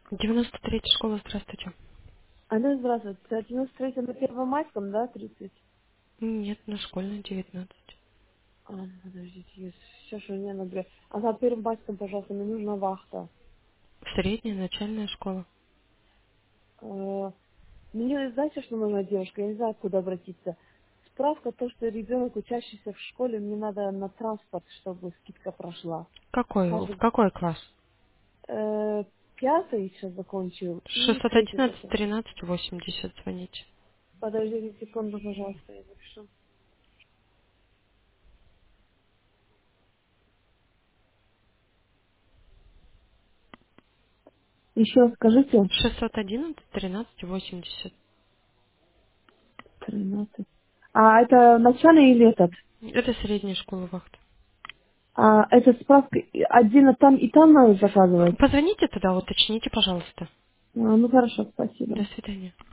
93-я школа, здравствуйте. Алло, здравствуйте. 93 на Первомайском, да, 30? Нет, на школьной 19. Подождите, все, что мне надо. А на Первомайском, пожалуйста, мне нужна вахта. Средняя начальная школа. Мне, знаете, что нужна девушка? Я не знаю, куда обратиться. Справка, то, что ребенок, учащийся в школе, мне надо на транспорт, чтобы скидка прошла. В Каждый какой класс? пятый сейчас закончил и третий 611 только. 13 80 звоните. Подождите секунду, пожалуйста, я запишу. Еще скажите. 611 13 80. 13. А это начальный или этот? Это средняя школа вахта. Это справка отдельно там и там надо заказывать? Позвоните туда, уточните, пожалуйста. Ну хорошо, спасибо. До свидания.